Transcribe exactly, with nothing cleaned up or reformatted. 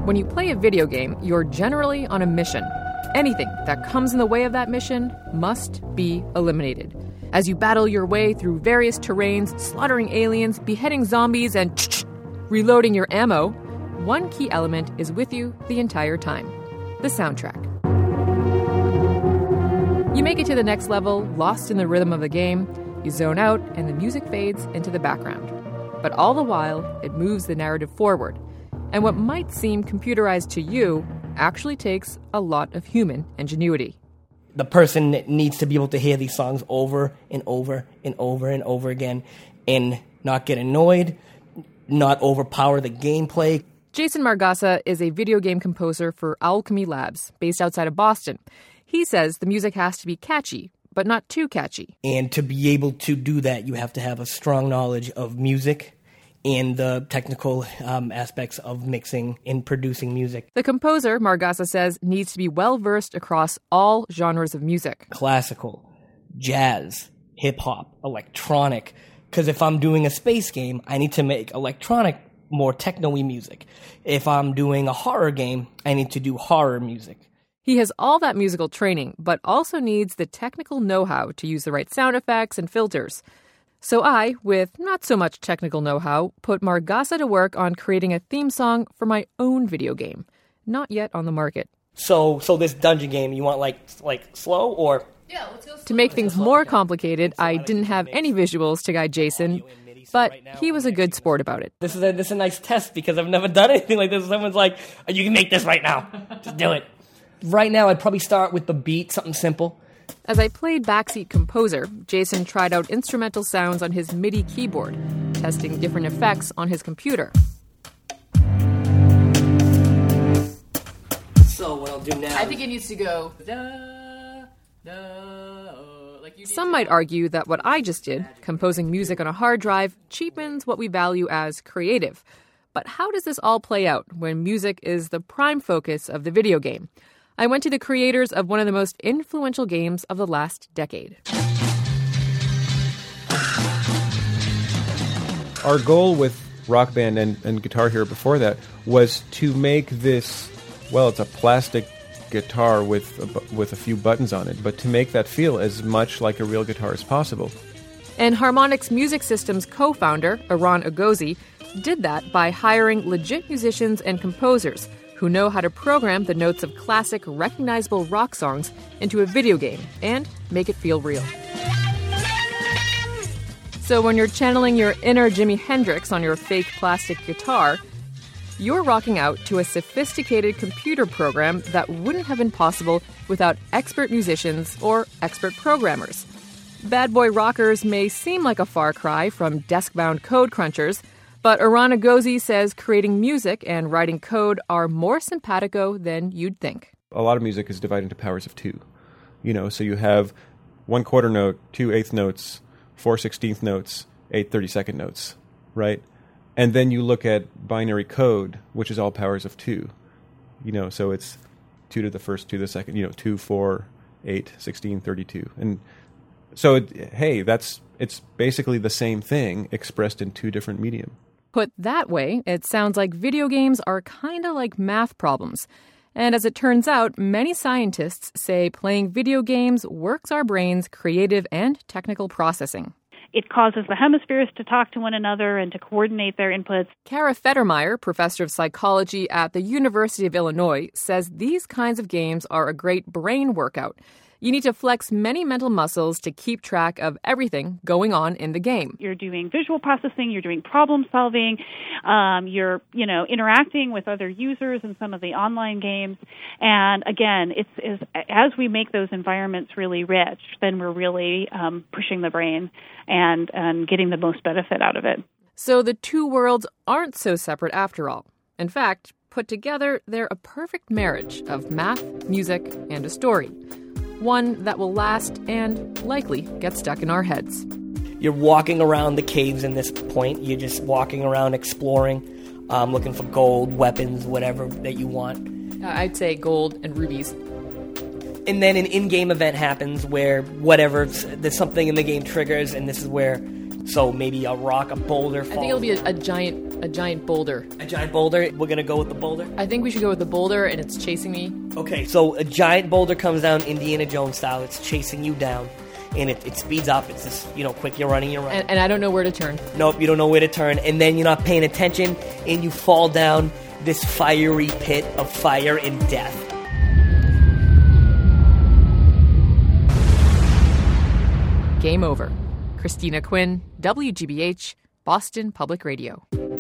When you play a video game, you're generally on a mission. Anything that comes in the way of that mission must be eliminated. As you battle your way through various terrains, slaughtering aliens, beheading zombies, and reloading your ammo, one key element is with you the entire time: the soundtrack. You make it to the next level, lost in the rhythm of the game, you zone out, and the music fades into the background. But all the while, it moves the narrative forward. And what might seem computerized to you actually takes a lot of human ingenuity. The person needs to be able to hear these songs over and over and over and over again and not get annoyed, not overpower the gameplay. Jason Margasa is a video game composer for Alchemy Labs, based outside of Boston. He says the music has to be catchy, but not too catchy. And to be able to do that, you have to have a strong knowledge of music and the technical um, aspects of mixing and producing music. The composer, Margasa says, needs to be well-versed across all genres of music. Classical, jazz, hip-hop, electronic. Because if I'm doing a space game, I need to make electronic, more techno-y music. If I'm doing a horror game, I need to do horror music. He has all that musical training, but also needs the technical know-how to use the right sound effects and filters. So I, with not so much technical know-how, put Margasa to work on creating a theme song for my own video game, not yet on the market. So so this dungeon game, you want like like slow or... Yeah, let's go slow. To make things more complicated, I didn't have any visuals to guide Jason, but he was a good sport about it. This is a, this is a nice test because I've never done anything like this. Someone's like, oh, you can make this right now. Just do it. Right now, I'd probably start with the beat, something simple. As I played Backseat Composer, Jason tried out instrumental sounds on his MIDI keyboard, testing different effects on his computer. So what I'll do now... I think it needs to go... Da, da, like you Some might argue that what I just did, composing music on a hard drive, cheapens what we value as creative. But how does this all play out when music is the prime focus of the video game? I went to the creators of one of the most influential games of the last decade. Our goal with Rock Band and, and Guitar Hero before that was to make this, well, it's a plastic guitar with a, with a few buttons on it, but to make that feel as much like a real guitar as possible. And Harmonix Music Systems co-founder, Eran Agozi, did that by hiring legit musicians and composers who know how to program the notes of classic, recognizable rock songs into a video game and make it feel real. So when you're channeling your inner Jimi Hendrix on your fake plastic guitar, you're rocking out to a sophisticated computer program that wouldn't have been possible without expert musicians or expert programmers. Bad boy rockers may seem like a far cry from desk-bound code crunchers, but Eran Agozi says creating music and writing code are more simpatico than you'd think. A lot of music is divided into powers of two. You know, so you have one quarter note, two eighth notes, four sixteenth notes, eight thirty-second notes, right? And then you look at binary code, which is all powers of two. You know, so it's two to the first, two to the second, you know, two, four, eight, sixteen, thirty-two. And so, it, hey, that's it's basically the same thing expressed in two different medium. Put that way, it sounds like video games are kind of like math problems. And as it turns out, many scientists say playing video games works our brains' creative and technical processing. It causes the hemispheres to talk to one another and to coordinate their inputs. Kara Federmeyer, professor of psychology at the University of Illinois, says these kinds of games are a great brain workout. You need to flex many mental muscles to keep track of everything going on in the game. You're doing visual processing, you're doing problem solving, um, you're, you know, interacting with other users in some of the online games. And again, it's, it's as we make those environments really rich, then we're really um, pushing the brain and, and getting the most benefit out of it. So the two worlds aren't so separate after all. In fact, put together, they're a perfect marriage of math, music, and a story. One that will last and likely get stuck in our heads. You're walking around the caves in this point. You're just walking around exploring, um, looking for gold, weapons, whatever that you want. I'd say gold and rubies. And then an in-game event happens where whatever, there's something in the game triggers, and this is where So maybe a rock, a boulder falls. I think it'll be a, a giant a giant boulder. A giant boulder? We're going to go with the boulder? I think we should go with the boulder, and it's chasing me. Okay, so a giant boulder comes down Indiana Jones style. It's chasing you down, and it, it speeds up. It's just, you know, quick, you're running, you're running. And, and I don't know where to turn. Nope, you don't know where to turn. And then you're not paying attention, and you fall down this fiery pit of fire and death. Game over. Christina Quinn, W G B H, Boston Public Radio.